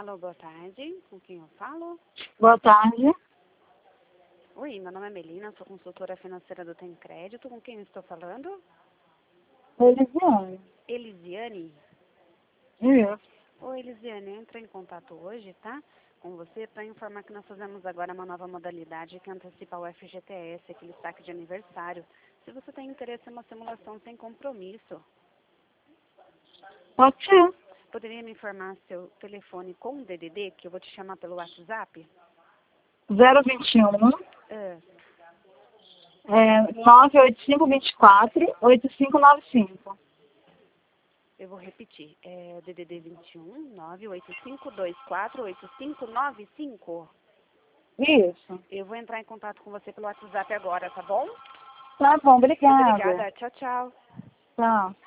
Alô, boa tarde. Com quem eu falo? Boa tarde. Oi, meu nome é Melina, sou consultora financeira do Tem Crédito. Com quem eu estou falando? Elisiane. Elisiane? Isso. Oi, Elisiane, eu entrei em contato hoje, tá? Com você para informar que nós fazemos agora uma nova modalidade que antecipa o FGTS, aquele saque de aniversário. Se você tem interesse em uma simulação sem compromisso, Pode ser. poderia me informar seu telefone com o DDD, que eu vou te chamar pelo WhatsApp? 021 Ah, 98524-8595. eu vou repetir. É DDD 21 98524-8595. Isso. Eu vou entrar em contato com você pelo WhatsApp agora, tá bom? Tá bom, Muito obrigada. obrigada. Tchau, tchau. Tchau.